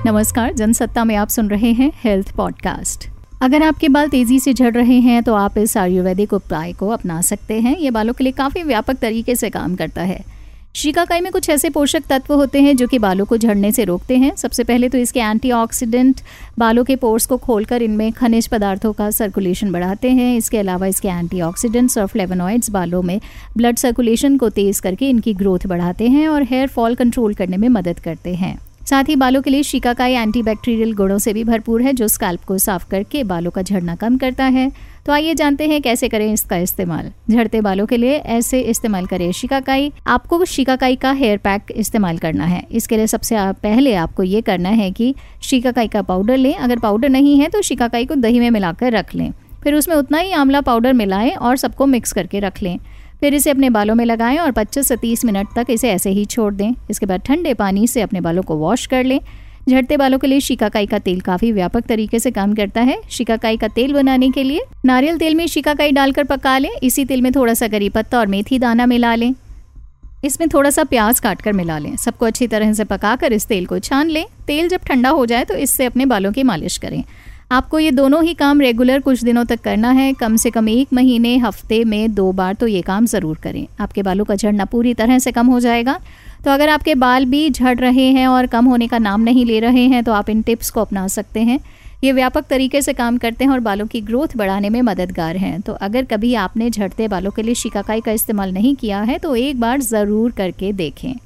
नमस्कार, जनसत्ता में आप सुन रहे हैं हेल्थ पॉडकास्ट। अगर आपके बाल तेजी से झड़ रहे हैं तो आप इस आयुर्वेदिक उपाय को अपना सकते हैं। ये बालों के लिए काफ़ी व्यापक तरीके से काम करता है। शिकाकाई में कुछ ऐसे पोषक तत्व होते हैं जो कि बालों को झड़ने से रोकते हैं। सबसे पहले तो इसके एंटीऑक्सीडेंट बालों के पोर्स को खोलकर इनमें खनिज पदार्थों का सर्कुलेशन बढ़ाते हैं। इसके अलावा इसके एंटीऑक्सीडेंट्स और फ्लेवोनॉइड्स बालों में ब्लड सर्कुलेशन को तेज करके इनकी ग्रोथ बढ़ाते हैं और हेयर फॉल कंट्रोल करने में मदद करते हैं। साथ ही बालों के लिए शिकाकाई एंटीबैक्टीरियल गुणों से भी भरपूर है जो स्कैल्प को साफ करके बालों का झड़ना कम करता है। तो आइए जानते हैं कैसे करें इसका इस्तेमाल। झड़ते बालों के लिए ऐसे इस्तेमाल करें शिकाकाई। आपको शिकाकाई का हेयर पैक इस्तेमाल करना है। इसके लिए सबसे पहले आपको ये करना है कि शिकाकाई का पाउडर लें। अगर पाउडर नहीं है तो शिकाकाई को दही में मिलाकर रख लें। फिर उसमें उतना ही आंवला पाउडर मिलाएं और सबको मिक्स करके रख लें। फिर इसे अपने बालों में लगाएं और 25 से 30 मिनट तक इसे ऐसे ही छोड़ दें। इसके बाद ठंडे पानी से अपने बालों को वॉश कर लें। झड़ते बालों के लिए शिकाकाई का तेल काफ़ी व्यापक तरीके से काम करता है। शिकाकाई का तेल बनाने के लिए नारियल तेल में शिकाकाई डालकर पका लें। इसी तेल में थोड़ा सा करी पत्ता और मेथी दाना मिला लें। इसमें थोड़ा सा प्याज काटकर मिला लें। सबको अच्छी तरह से पकाकर इस तेल को छान लें। तेल जब ठंडा हो जाए तो इससे अपने बालों की मालिश करें। आपको ये दोनों ही काम रेगुलर कुछ दिनों तक करना है। कम से कम 1 महीने हफ्ते में 2 बार तो ये काम ज़रूर करें। आपके बालों का झड़ना पूरी तरह से कम हो जाएगा। तो अगर आपके बाल भी झड़ रहे हैं और कम होने का नाम नहीं ले रहे हैं तो आप इन टिप्स को अपना सकते हैं। ये व्यापक तरीके से काम करते हैं और बालों की ग्रोथ बढ़ाने में मददगार हैं। तो अगर कभी आपने झड़ते बालों के लिए शिकाकाई का इस्तेमाल नहीं किया है तो एक बार ज़रूर करके देखें।